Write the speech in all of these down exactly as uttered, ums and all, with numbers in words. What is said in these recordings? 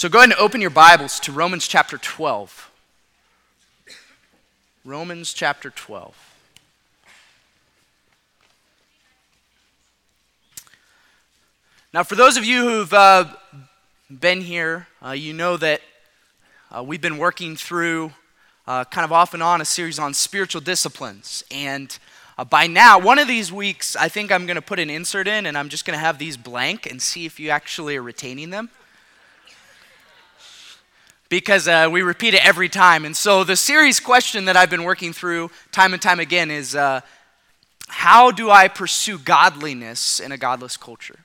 So go ahead and open your Bibles to Romans chapter twelve. Romans chapter twelve. Now, for those of you who've uh, been here, uh, you know that uh, we've been working through uh, kind of off and on a series on spiritual disciplines. And uh, by now, one of these weeks, I think I'm going to put an insert in, and I'm just going to have these blank and see if you actually are retaining them. Because uh, we repeat it every time. And so the series question that I've been working through time and time again is, uh, how do I pursue godliness in a godless culture?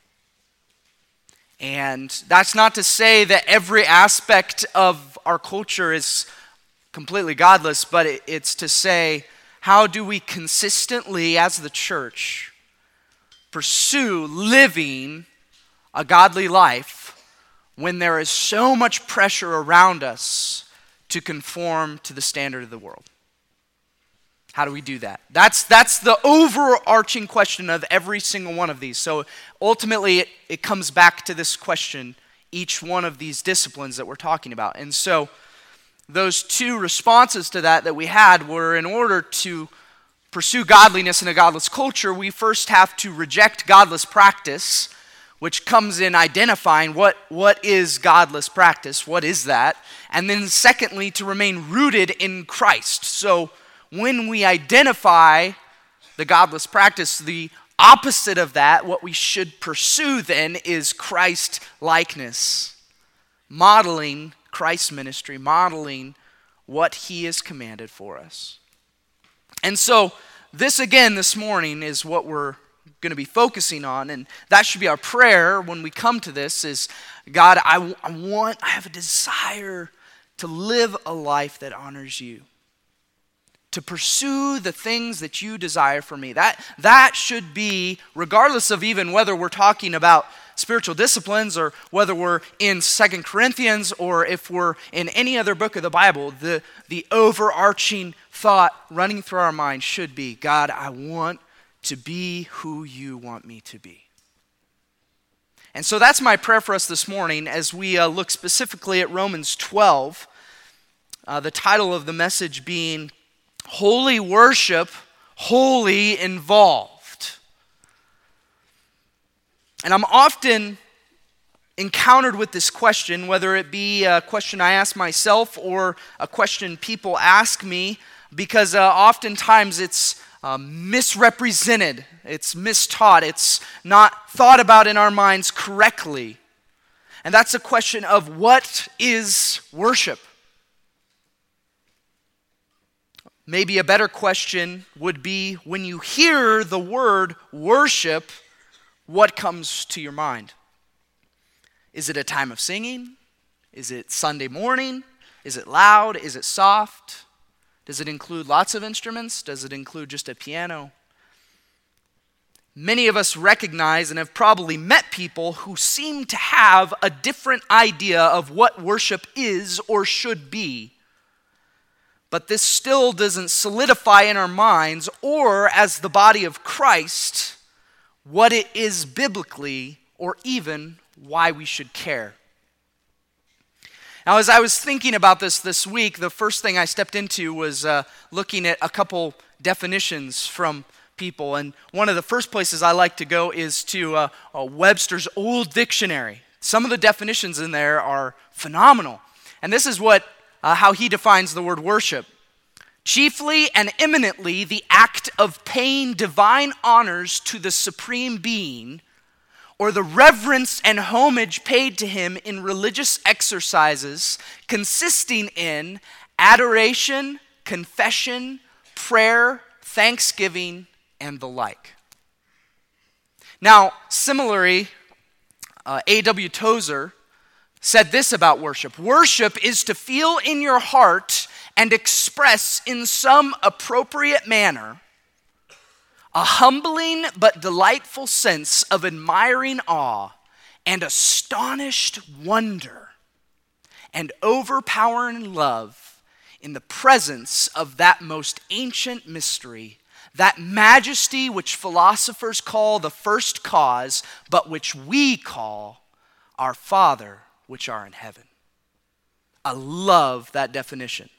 And that's not to say that every aspect of our culture is completely godless, but it, it's to say, how do we consistently, as the church, pursue living a godly life when there is so much pressure around us to conform to the standard of the world? How do we do that? That's that's the overarching question of every single one of these. So ultimately, it, it comes back to this question, each one of these disciplines that we're talking about. And so those two responses to that that we had were, in order to pursue godliness in a godless culture, we first have to reject godless practice, which comes in identifying what, what is godless practice, what is that? And then secondly, to remain rooted in Christ. So when we identify the godless practice, the opposite of that, what we should pursue then is Christ likeness, modeling Christ's ministry, modeling what he has commanded for us. And so this again this morning is what we're going to be focusing on, and that should be our prayer when we come to this is, God, I, I want, I have a desire to live a life that honors you, to pursue the things that you desire for me. That, that should be, regardless of even whether we're talking about spiritual disciplines or whether we're in Second Corinthians or if we're in any other book of the Bible, the, the overarching thought running through our mind should be, God, I want to be who you want me to be. And so that's my prayer for us this morning as we uh, look specifically at Romans twelve, uh, the title of the message being Holy Worship, Wholly Involved. And I'm often encountered with this question, whether it be a question I ask myself or a question people ask me, because uh, oftentimes it's Um, misrepresented, it's mistaught, it's not thought about in our minds correctly. And that's a question of, what is worship? Maybe a better question would be, when you hear the word worship, what comes to your mind? Is it a time of singing? Is it Sunday morning? Is it loud? Is it soft? Does it include lots of instruments? Does it include just a piano? Many of us recognize and have probably met people who seem to have a different idea of what worship is or should be. But this still doesn't solidify in our minds, or as the body of Christ, what it is biblically, or even why we should care. Now, as I was thinking about this this week, the first thing I stepped into was uh, looking at a couple definitions from people. And one of the first places I like to go is to uh, uh, Webster's Old Dictionary. Some of the definitions in there are phenomenal. And this is what uh, how he defines the word worship. Chiefly and eminently the act of paying divine honors to the supreme being, or the reverence and homage paid to him in religious exercises consisting in adoration, confession, prayer, thanksgiving, and the like. Now, similarly, uh, A W Tozer said this about worship. Worship is to feel in your heart and express in some appropriate manner a humbling but delightful sense of admiring awe and astonished wonder and overpowering love in the presence of that most ancient mystery, that majesty which philosophers call the first cause, but which we call our Father which are in heaven. I love that definition.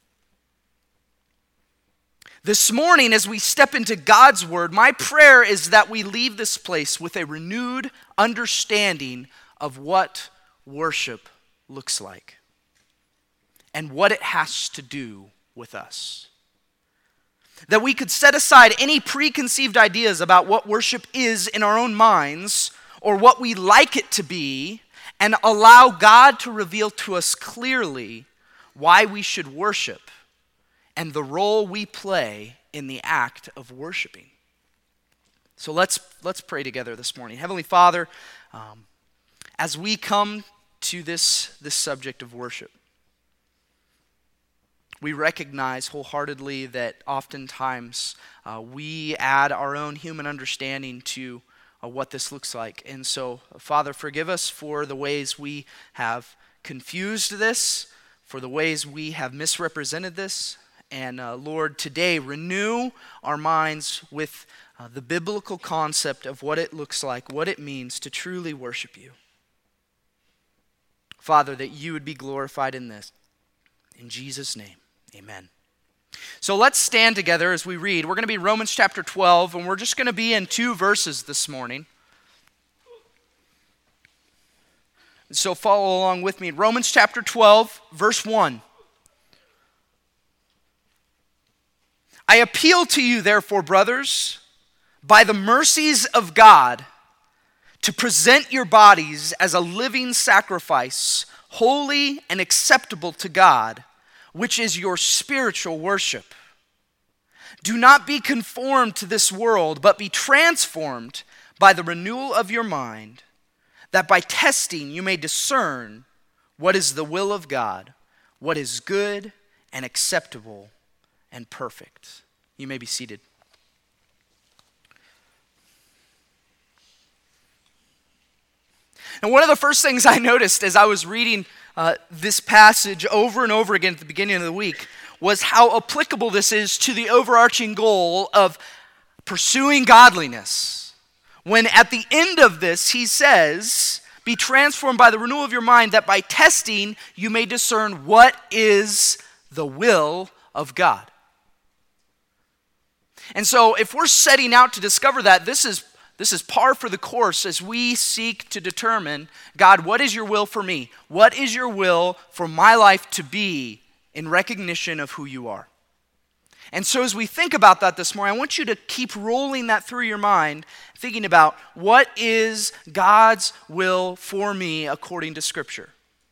This morning, as we step into God's word, my prayer is that we leave this place with a renewed understanding of what worship looks like and what it has to do with us. That we could set aside any preconceived ideas about what worship is in our own minds or what we like it to be, and allow God to reveal to us clearly why we should worship and the role we play in the act of worshiping. So let's let's pray together this morning. Heavenly Father, um, as we come to this, this subject of worship, we recognize wholeheartedly that oftentimes uh, we add our own human understanding to uh, what this looks like. And so, Father, forgive us for the ways we have confused this, for the ways we have misrepresented this. And uh, Lord, today renew our minds with uh, the biblical concept of what it looks like, what it means to truly worship you. Father, that you would be glorified in this. In Jesus' name, amen. So let's stand together as we read. We're going to be Romans chapter twelve, and we're just going to be in two verses this morning. So follow along with me. Romans chapter twelve, verse one. I appeal to you, therefore, brothers, by the mercies of God, to present your bodies as a living sacrifice, holy and acceptable to God, which is your spiritual worship. Do not be conformed to this world, but be transformed by the renewal of your mind, that by testing you may discern what is the will of God, what is good and acceptable and perfect. You may be seated. And one of the first things I noticed as I was reading uh, this passage over and over again at the beginning of the week was how applicable this is to the overarching goal of pursuing godliness. When at the end of this he says, be transformed by the renewal of your mind, that by testing you may discern what is the will of God. And so if we're setting out to discover that, this is This is par for the course as we seek to determine, God, what is your will for me? What is your will for my life to be in recognition of who you are? And so as we think about that this morning, I want you to keep rolling that through your mind, thinking about what is God's will for me according to Scripture.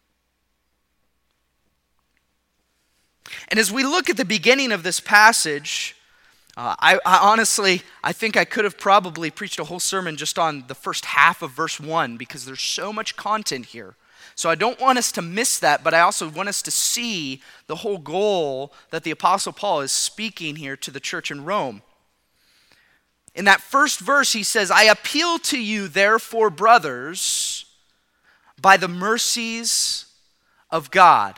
And as we look at the beginning of this passage, Uh, I, I honestly, I think I could have probably preached a whole sermon just on the first half of verse one because there's so much content here. So I don't want us to miss that, but I also want us to see the whole goal that the Apostle Paul is speaking here to the church in Rome. In that first verse, he says, I appeal to you, therefore, brothers, by the mercies of God.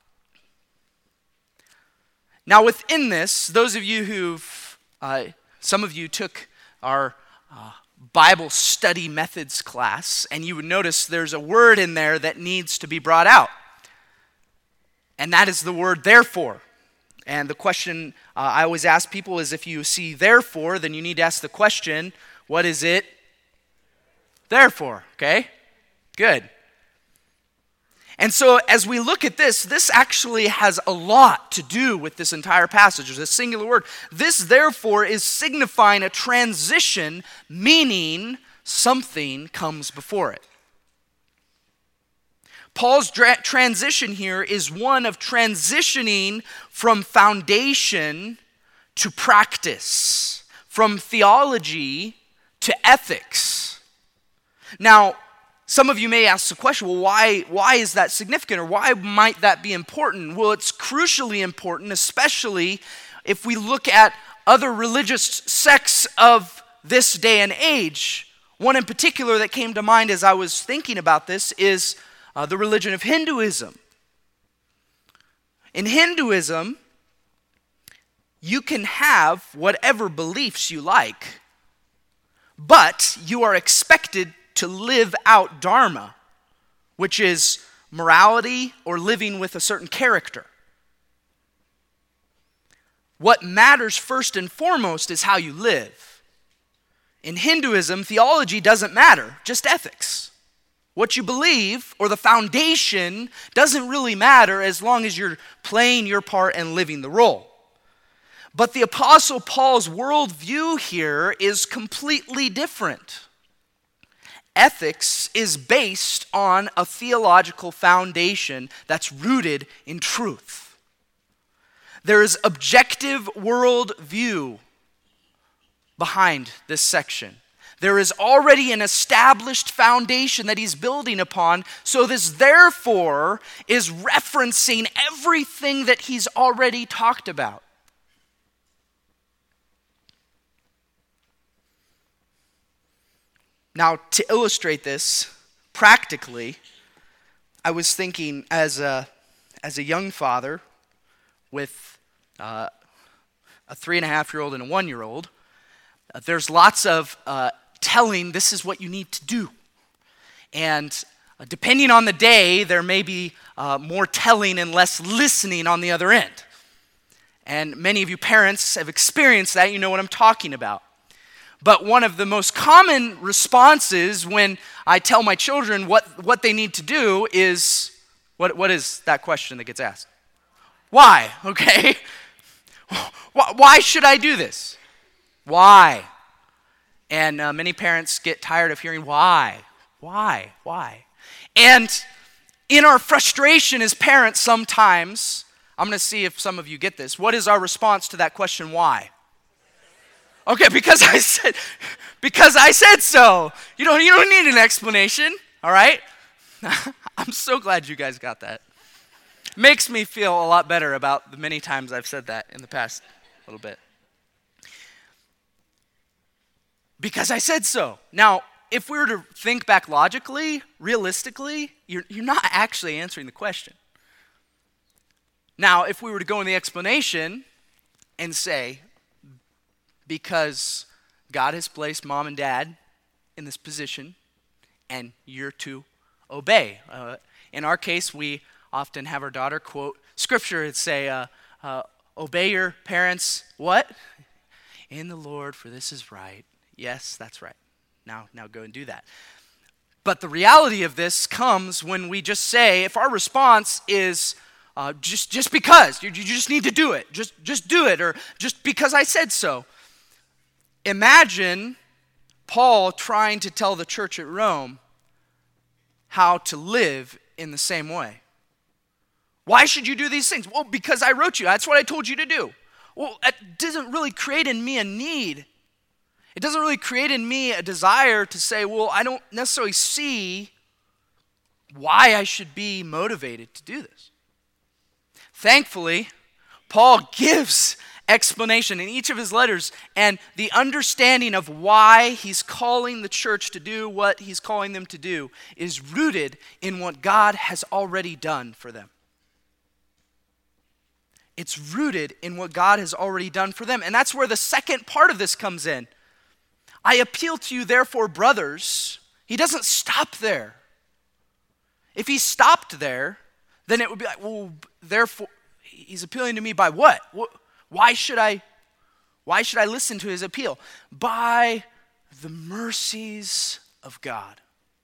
Now within this, those of you who've, uh, some of you took our uh, Bible study methods class, and you would notice there's a word in there that needs to be brought out. And that is the word therefore. And the question uh, I always ask people is, if you see therefore, then you need to ask the question, what is it therefore? Okay? Good. And so as we look at this, this actually has a lot to do with this entire passage. There's a singular word. This, therefore, is signifying a transition, meaning something comes before it. Paul's dra- transition here is one of transitioning from foundation to practice, from theology to ethics. Now, some of you may ask the question, well, why, why is that significant, or why might that be important? Well, it's crucially important, especially if we look at other religious sects of this day and age. One in particular that came to mind as I was thinking about this is uh, the religion of Hinduism. In Hinduism, you can have whatever beliefs you like, but you are expected to live out dharma, which is morality or living with a certain character. What matters first and foremost is how you live. In Hinduism, theology doesn't matter, just ethics. What you believe or the foundation doesn't really matter as long as you're playing your part and living the role. But the Apostle Paul's worldview here is completely different. Ethics is based on a theological foundation that's rooted in truth. There is objective worldview behind this section. There is already an established foundation that he's building upon, so this therefore is referencing everything that he's already talked about. Now, to illustrate this practically, I was thinking as a, as a young father with uh, a three and a half year old and a one year old, uh, there's lots of uh, telling this is what you need to do. And uh, depending on the day, there may be uh, more telling and less listening on the other end. And many of you parents have experienced that. You know what I'm talking about. But one of the most common responses when I tell my children what, what they need to do is, what, what is that question that gets asked? Why? Okay. Why should I do this? Why? And uh, many parents get tired of hearing why. Why? Why? And in our frustration as parents sometimes, I'm going to see if some of you get this. What is our response to that question, why? Okay, because I said, because I said so. You don't, you don't need an explanation, all right? I'm so glad you guys got that. Makes me feel a lot better about the many times I've said that in the past little bit. Because I said so. Now, if we were to think back logically, realistically, you're, you're not actually answering the question. Now, if we were to go in the explanation and say, because God has placed mom and dad in this position, and you're to obey. Uh, in our case, we often have our daughter quote scripture and say, uh, uh, obey your parents, what? In the Lord, for this is right. Yes, that's right. Now, now go and do that. But the reality of this comes when we just say, if our response is, uh, just, just because, you, you just need to do it, just, just do it, or just because I said so. Imagine Paul trying to tell the church at Rome how to live in the same way. Why should you do these things? Well, because I wrote you. That's what I told you to do. Well, it doesn't really create in me a need. It doesn't really create in me a desire to say, well, I don't necessarily see why I should be motivated to do this. Thankfully, Paul gives explanation in each of his letters, and the understanding of why he's calling the church to do what he's calling them to do is rooted in what God has already done for them. It's rooted in what God has already done for them. And that's where the second part of this comes in. I appeal to you, therefore, brothers. He doesn't stop there. If he stopped there, then it would be like, well, therefore, he's appealing to me by what? What? Why should I, why should I listen to his appeal? By the mercies of God.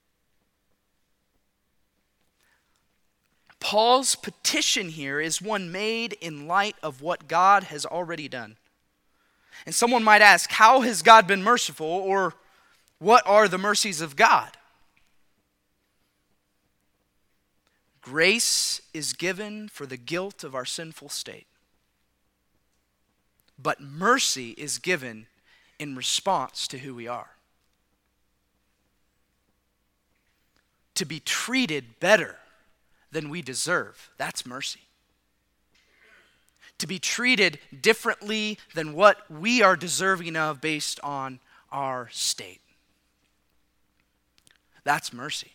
Paul's petition here is one made in light of what God has already done. And someone might ask, how has God been merciful, or what are the mercies of God? Grace is given for the guilt of our sinful state. But mercy is given in response to who we are. To be treated better than we deserve, that's mercy. To be treated differently than what we are deserving of based on our state, that's mercy.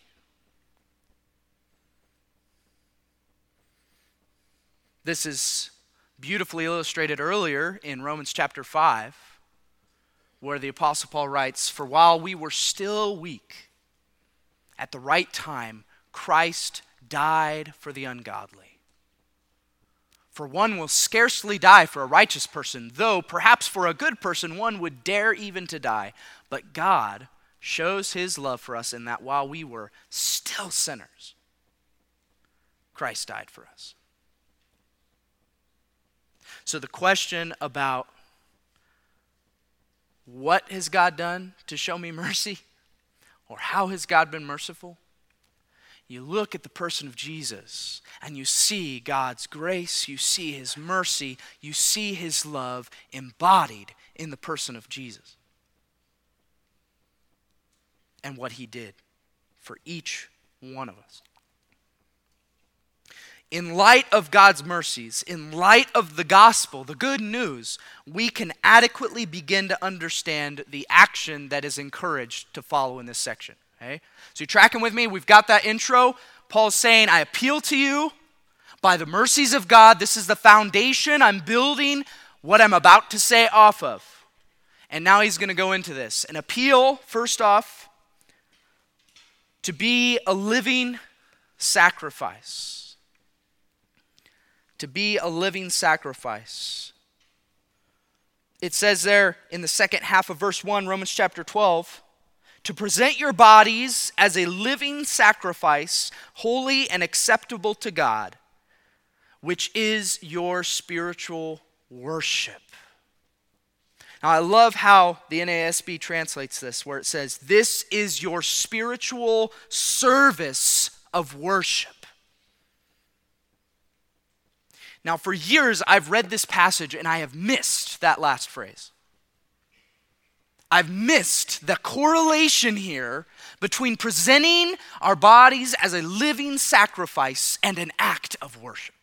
This is beautifully illustrated earlier in Romans chapter five, where the Apostle Paul writes, for while we were still weak, at the right time, Christ died for the ungodly. For one will scarcely die for a righteous person, though perhaps for a good person one would dare even to die. But God shows his love for us in that while we were still sinners, Christ died for us. So the question about what has God done to show me mercy, or how has God been merciful? You look at the person of Jesus and you see God's grace, you see his mercy, you see his love embodied in the person of Jesus and what he did for each one of us. In light of God's mercies, in light of the gospel, the good news, we can adequately begin to understand the action that is encouraged to follow in this section. Okay? So you're tracking with me? We've got that intro. Paul's saying, I appeal to you by the mercies of God. This is the foundation I'm building what I'm about to say off of. And now he's going to go into this. An appeal, first off, to be a living sacrifice. To be a living sacrifice. It says there in the second half of verse one, Romans chapter twelve, to present your bodies as a living sacrifice, holy and acceptable to God, which is your spiritual worship. Now, I love how the N A S B translates this, where it says, this is your spiritual service of worship. Now, for years, I've read this passage and I have missed that last phrase. I've missed the correlation here between presenting our bodies as a living sacrifice and an act of worship.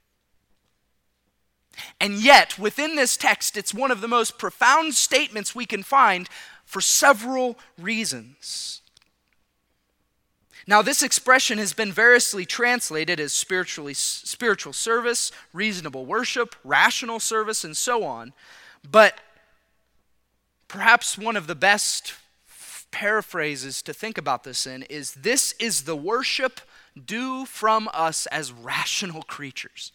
And yet, within this text, it's one of the most profound statements we can find for several reasons. Now, this expression has been variously translated as spiritually, spiritual service, reasonable worship, rational service, and so on. But perhaps one of the best paraphrases to think about this in is, this is the worship due from us as rational creatures.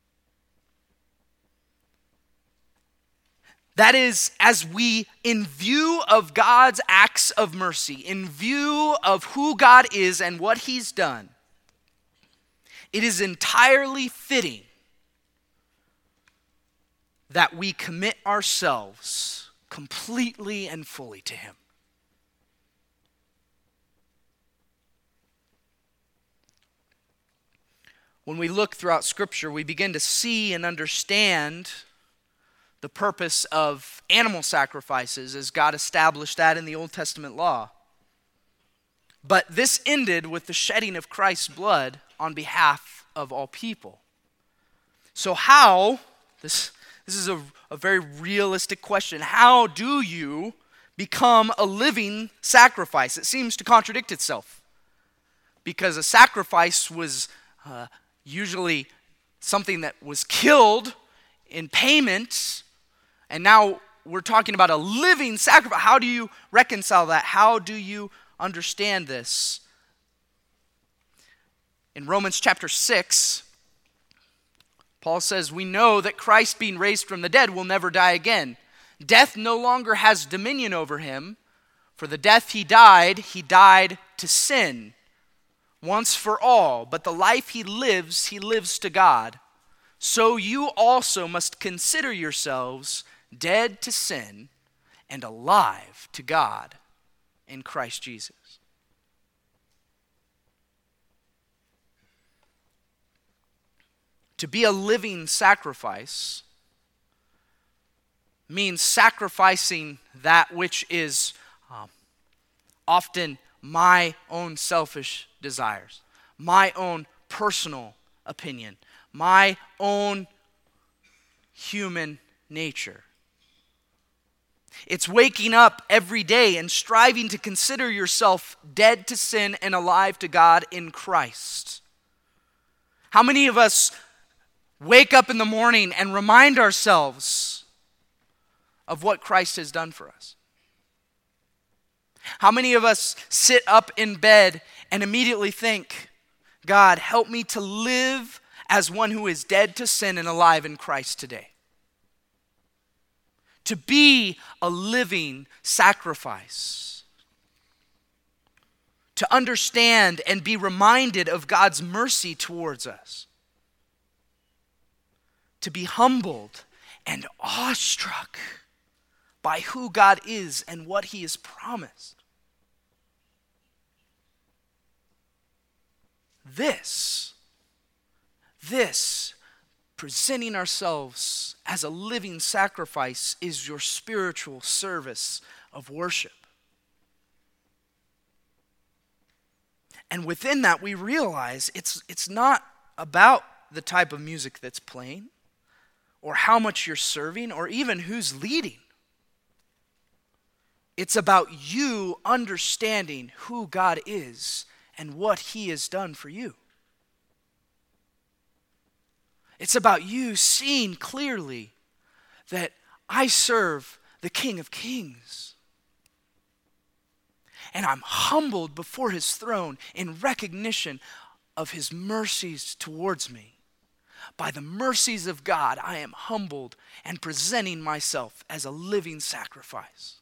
That is, as we, in view of God's acts of mercy, in view of who God is and what he's done, it is entirely fitting that we commit ourselves completely and fully to him. When we look throughout Scripture, we begin to see and understand the purpose of animal sacrifices as God established that in the Old Testament law. But this ended with the shedding of Christ's blood on behalf of all people. So how, this, this is a, a very realistic question, how do you become a living sacrifice? It seems to contradict itself, because a sacrifice was uh, usually something that was killed in payment. And now we're talking about a living sacrifice. How do you reconcile that? How do you understand this? In Romans chapter six, Paul says, we know that Christ, being raised from the dead, will never die again. Death no longer has dominion over him. For the death he died, he died to sin once for all. But the life he lives, he lives to God. So you also must consider yourselves dead to sin and alive to God in Christ Jesus. To be a living sacrifice means sacrificing that which is um, often my own selfish desires, my own personal opinion, my own human nature. It's waking up every day and striving to consider yourself dead to sin and alive to God in Christ. How many of us wake up in the morning and remind ourselves of what Christ has done for us? How many of us sit up in bed and immediately think, God, help me to live as one who is dead to sin and alive in Christ today. To be a living sacrifice. To understand and be reminded of God's mercy towards us. To be humbled and awestruck by who God is and what he has promised. This, this, presenting ourselves as a living sacrifice is your spiritual service of worship. And within that, we realize it's, it's not about the type of music that's playing, or how much you're serving, or even who's leading. It's about you understanding who God is and what he has done for you. It's about you seeing clearly that I serve the King of Kings. And I'm humbled before his throne in recognition of his mercies towards me. By the mercies of God, I am humbled and presenting myself as a living sacrifice.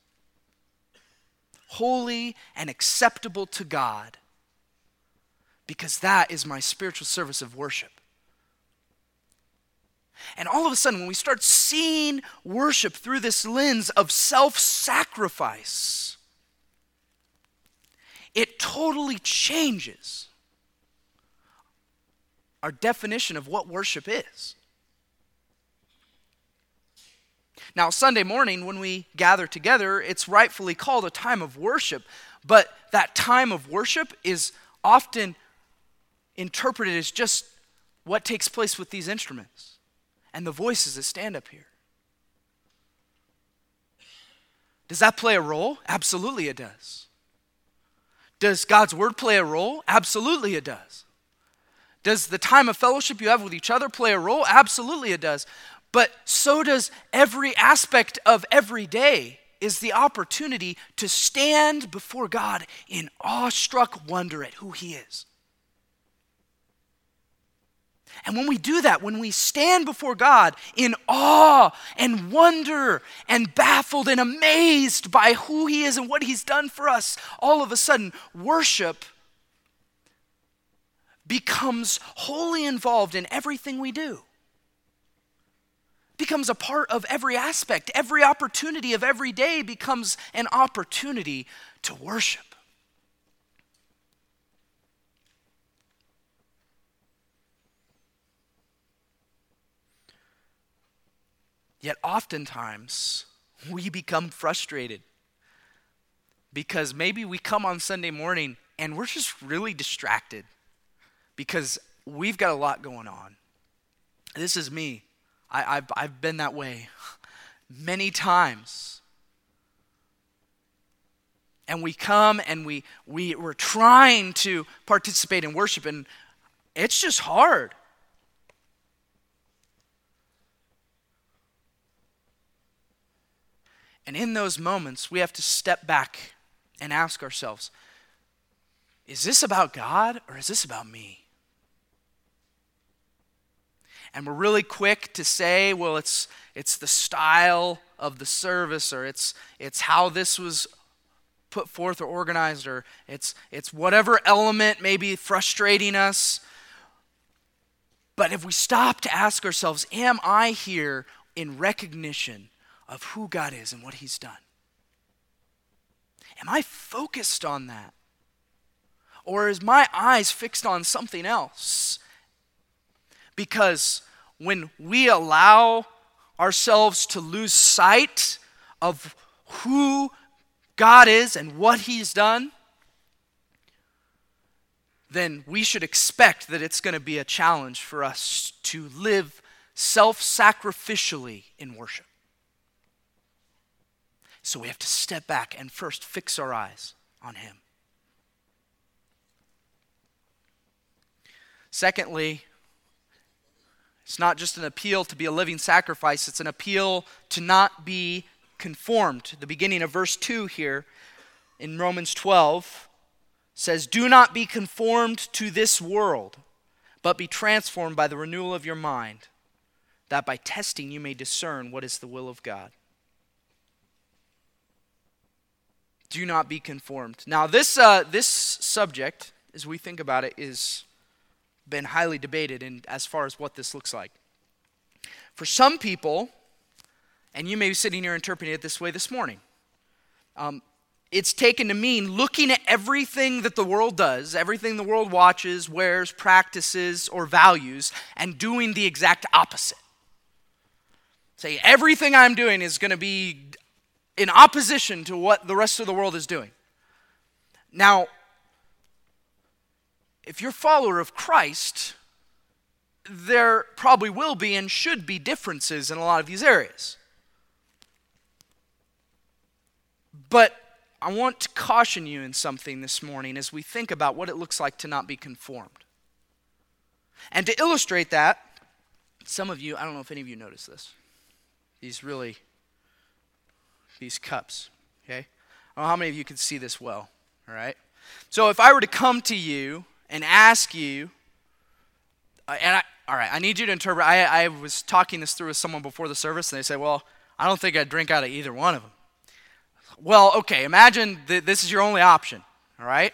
Holy and acceptable to God, because that is my spiritual service of worship. And all of a sudden, when we start seeing worship through this lens of self-sacrifice, it totally changes our definition of what worship is. Now, Sunday morning, when we gather together, it's rightfully called a time of worship, but that time of worship is often interpreted as just what takes place with these instruments and the voices that stand up here. Does that play a role? Absolutely it does. Does God's word play a role? Absolutely it does. Does the time of fellowship you have with each other play a role? Absolutely it does. But so does every aspect of every day is the opportunity to stand before God in awestruck wonder at who he is. And when we do that, when we stand before God in awe and wonder and baffled and amazed by who he is and what he's done for us, all of a sudden worship becomes wholly involved in everything we do. Becomes a part of every aspect. Every opportunity of every day becomes an opportunity to worship. Yet oftentimes we become frustrated because maybe we come on Sunday morning and we're just really distracted because we've got a lot going on. This is me. I, I've, I've been that way many times. And we come and we, we, we're trying to participate in worship, and it's just hard. And in those moments, we have to step back and ask ourselves, is this about God or is this about me? And we're really quick to say, well, it's it's the style of the service, or it's it's how this was put forth or organized, or it's it's whatever element may be frustrating us. But if we stop to ask ourselves, am I here in recognition of who God is and what he's done? Am I focused on that? Or is my eyes fixed on something else? Because when we allow ourselves to lose sight of who God is and what he's done, then we should expect that it's going to be a challenge for us to live self-sacrificially in worship. So we have to step back and first fix our eyes on him. Secondly, it's not just an appeal to be a living sacrifice, it's an appeal to not be conformed. The beginning of verse two here in Romans twelve says, "Do not be conformed to this world, but be transformed by the renewal of your mind, that by testing you may discern what is the will of God." Do not be conformed. Now, this uh, this subject, as we think about it, is been highly debated in as far as what this looks like. For some people, and you may be sitting here interpreting it this way this morning, um, it's taken to mean looking at everything that the world does, everything the world watches, wears, practices, or values, and doing the exact opposite. Say, everything I'm doing is going to be in opposition to what the rest of the world is doing. Now, if you're a follower of Christ, there probably will be and should be differences in a lot of these areas. But I want to caution you in something this morning as we think about what it looks like to not be conformed. And to illustrate that, some of you, I don't know if any of you noticed this, these really, these cups, okay? I don't know how many of you can see this well, all right? So if I were to come to you and ask you, uh, and I, all right, I need you to interpret, I, I was talking this through with someone before the service, and they said, well, I don't think I'd drink out of either one of them. Well, okay, imagine that this is your only option, all right?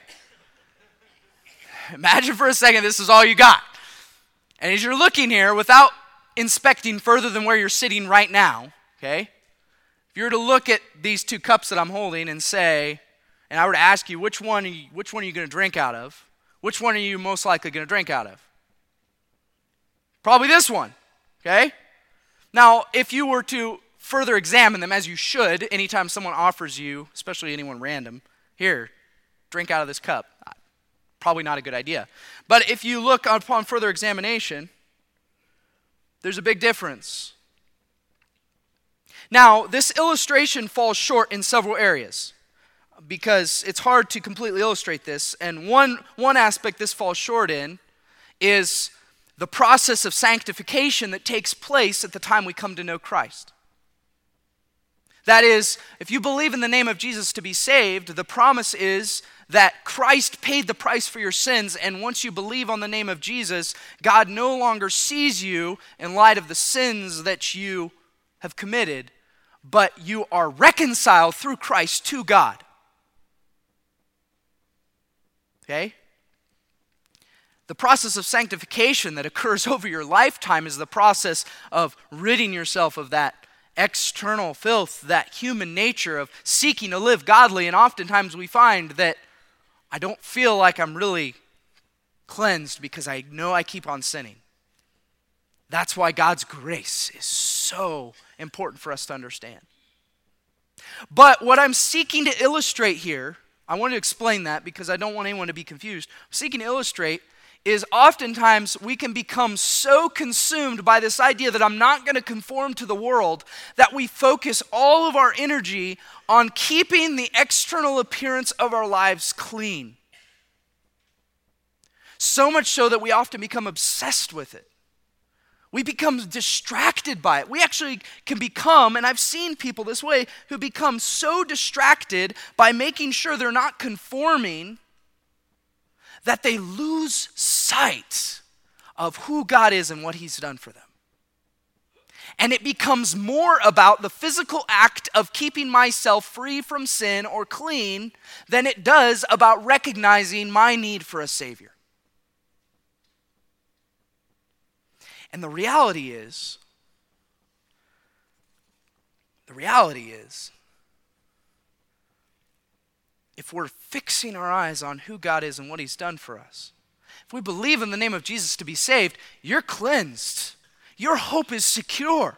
Imagine for a second this is all you got. And as you're looking here, without inspecting further than where you're sitting right now, okay? If you were to look at these two cups that I'm holding and say, and I were to ask you, which one are you, which one are you going to drink out of? Which one are you most likely going to drink out of? Probably this one, okay? Now, if you were to further examine them, as you should, anytime someone offers you, especially anyone random, here, drink out of this cup. Probably not a good idea. But if you look upon further examination, there's a big difference. Now, this illustration falls short in several areas because it's hard to completely illustrate this. And one, one aspect this falls short in is the process of sanctification that takes place at the time we come to know Christ. That is, if you believe in the name of Jesus to be saved, the promise is that Christ paid the price for your sins, and once you believe on the name of Jesus, God no longer sees you in light of the sins that you have committed, but you are reconciled through Christ to God. Okay? The process of sanctification that occurs over your lifetime is the process of ridding yourself of that external filth, that human nature of seeking to live godly. And oftentimes we find that I don't feel like I'm really cleansed because I know I keep on sinning. That's why God's grace is so important for us to understand. But what I'm seeking to illustrate here, I want to explain that because I don't want anyone to be confused. I'm seeking to illustrate is oftentimes we can become so consumed by this idea that I'm not going to conform to the world that we focus all of our energy on keeping the external appearance of our lives clean. So much so that we often become obsessed with it. We become distracted by it. We actually can become, and I've seen people this way, who become so distracted by making sure they're not conforming that they lose sight of who God is and what He's done for them. And it becomes more about the physical act of keeping myself free from sin or clean than it does about recognizing my need for a Savior. And the reality is, the reality is, if we're fixing our eyes on who God is and what He's done for us, if we believe in the name of Jesus to be saved, you're cleansed. Your hope is secure.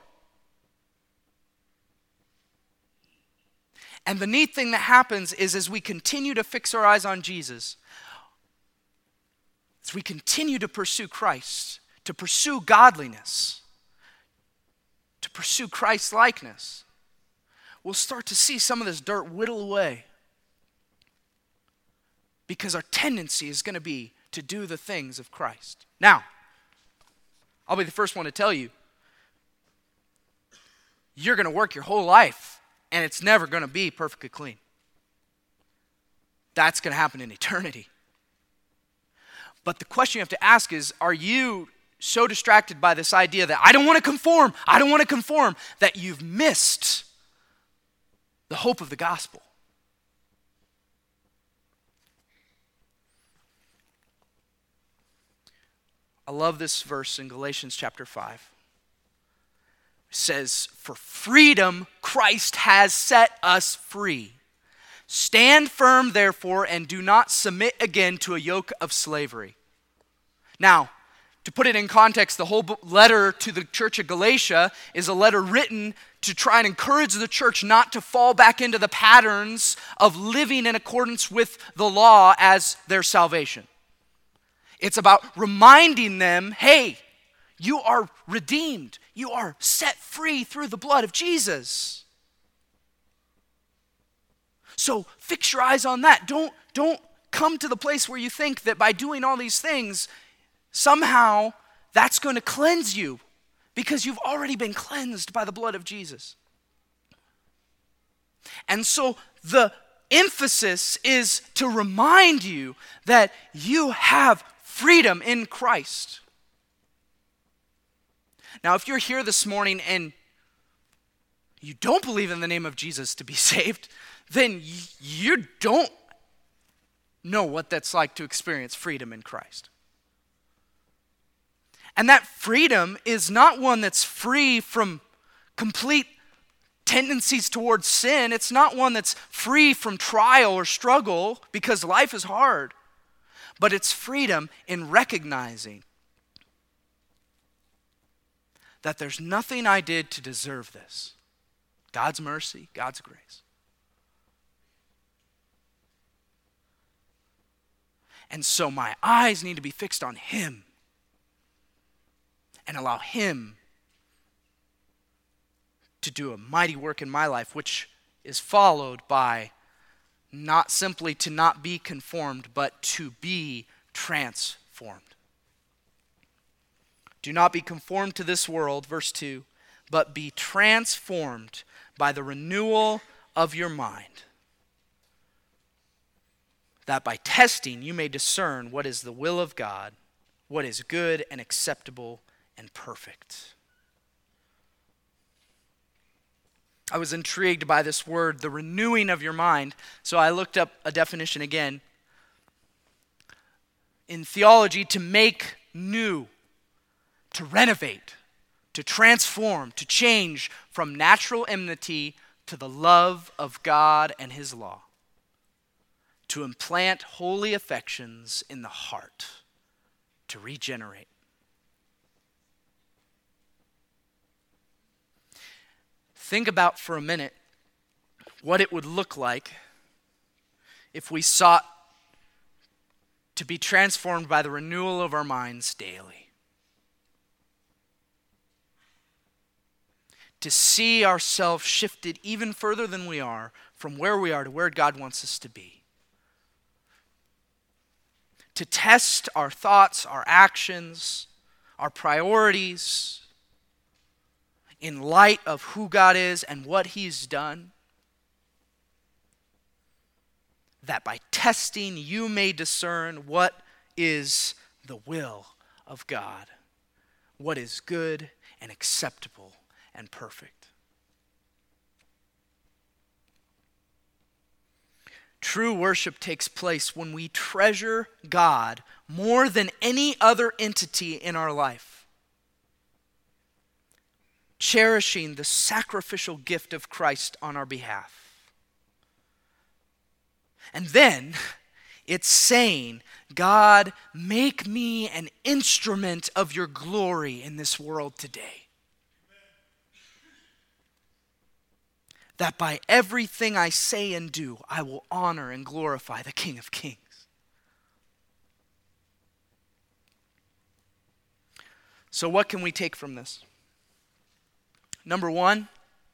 And the neat thing that happens is as we continue to fix our eyes on Jesus, as we continue to pursue Christ, to pursue godliness, to pursue Christ-likeness, we'll start to see some of this dirt whittle away. Because our tendency is going to be to do the things of Christ. Now, I'll be the first one to tell you, you're going to work your whole life, and it's never going to be perfectly clean. That's going to happen in eternity. But the question you have to ask is, are you so distracted by this idea that I don't want to conform, I don't want to conform, that you've missed the hope of the gospel? I love this verse in Galatians chapter five. It says, "For freedom Christ has set us free. Stand firm, therefore, and do not submit again to a yoke of slavery." Now, to put it in context, the whole letter to the church of Galatia is a letter written to try and encourage the church not to fall back into the patterns of living in accordance with the law as their salvation. It's about reminding them, hey, you are redeemed. You are set free through the blood of Jesus. So fix your eyes on that. Don't, don't come to the place where you think that by doing all these things, somehow that's going to cleanse you, because you've already been cleansed by the blood of Jesus. And so the emphasis is to remind you that you have freedom in Christ. Now, if you're here this morning and you don't believe in the name of Jesus to be saved, then you don't know what that's like to experience freedom in Christ. And that freedom is not one that's free from complete tendencies towards sin. It's not one that's free from trial or struggle, because life is hard. But it's freedom in recognizing that there's nothing I did to deserve this. God's mercy, God's grace. And so my eyes need to be fixed on Him and allow Him to do a mighty work in my life, which is followed by not simply to not be conformed, but to be transformed. Do not be conformed to this world, verse two, but be transformed by the renewal of your mind, that by testing you may discern what is the will of God, what is good and acceptable and perfect. I was intrigued by this word, the renewing of your mind, so I looked up a definition again. In theology, to make new, to renovate, to transform, to change from natural enmity to the love of God and His law, to implant holy affections in the heart, to regenerate. Think about for a minute what it would look like if we sought to be transformed by the renewal of our minds daily. To see ourselves shifted even further than we are from where we are to where God wants us to be. To test our thoughts, our actions, our priorities in light of who God is and what He's done. That by testing you may discern what is the will of God, what is good and acceptable and perfect. True worship takes place when we treasure God more than any other entity in our life, cherishing the sacrificial gift of Christ on our behalf. And then it's saying, God, make me an instrument of your glory in this world today. That by everything I say and do, I will honor and glorify the King of Kings. So what can we take from this? Number one,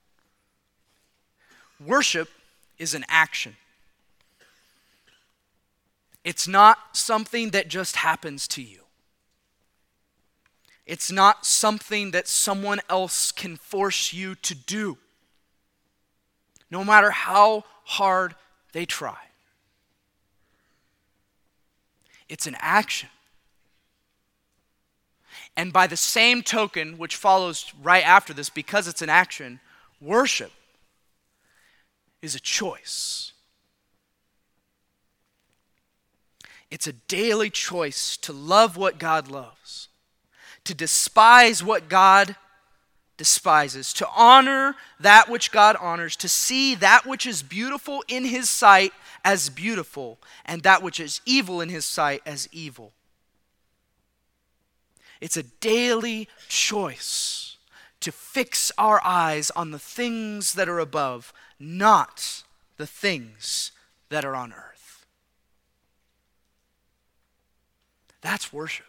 worship is an action. It's not something that just happens to you. It's not something that someone else can force you to do, no matter how hard they try. It's an action. And by the same token, which follows right after this, because it's an action, worship is a choice. It's a daily choice to love what God loves, to despise what God despises, to honor that which God honors, to see that which is beautiful in his sight as beautiful, and that which is evil in his sight as evil. It's a daily choice to fix our eyes on the things that are above, not the things that are on earth. That's worship.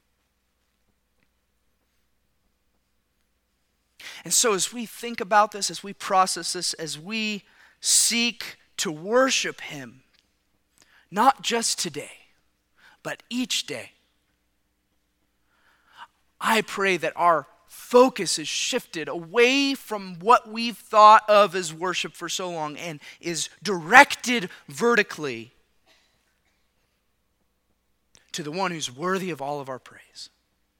And so as we think about this, as we process this, as we seek to worship him, not just today, but each day, I pray that our focus is shifted away from what we've thought of as worship for so long and is directed vertically to the one who's worthy of all of our praise.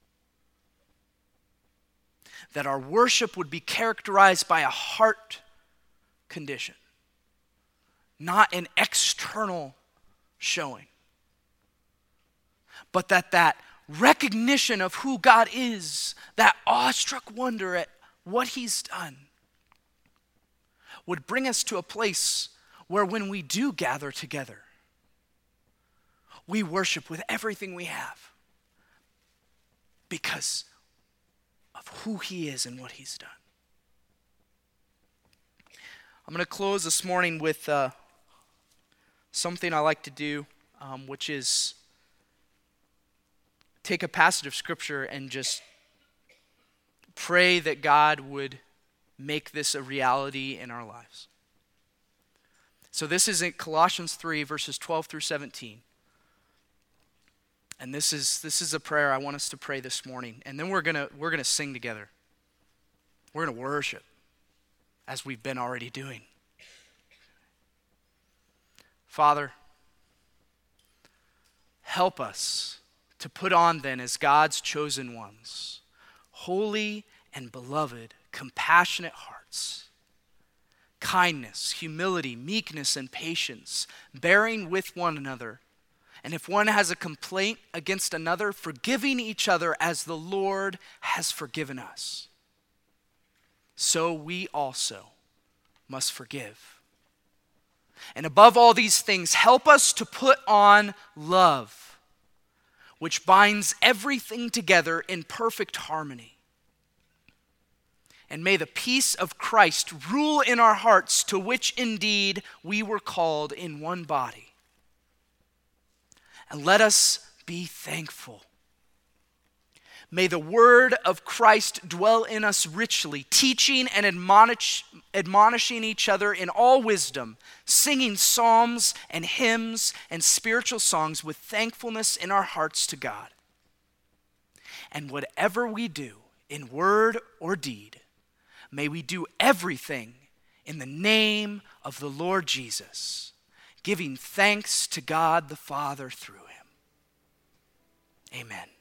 That our worship would be characterized by a heart condition, not an external showing, but that that recognition of who God is, that awestruck wonder at what he's done, would bring us to a place where when we do gather together, we worship with everything we have because of who he is and what he's done. I'm going to close this morning with uh, something I like to do, um, which is take a passage of Scripture and just pray that God would make this a reality in our lives. So this is in Colossians three, verses twelve through seventeen. And this is this is a prayer I want us to pray this morning. And then we're gonna we're gonna sing together. We're gonna worship as we've been already doing. Father, help us to put on then as God's chosen ones, holy and beloved, compassionate hearts, kindness, humility, meekness, and patience, bearing with one another. And if one has a complaint against another, forgiving each other as the Lord has forgiven us. So we also must forgive. And above all these things, help us to put on love, which binds everything together in perfect harmony. And may the peace of Christ rule in our hearts, to which indeed we were called in one body. And let us be thankful. May the word of Christ dwell in us richly, teaching and admonish, admonishing each other in all wisdom, singing psalms and hymns and spiritual songs with thankfulness in our hearts to God. And whatever we do, in word or deed, may we do everything in the name of the Lord Jesus, giving thanks to God the Father through him. Amen.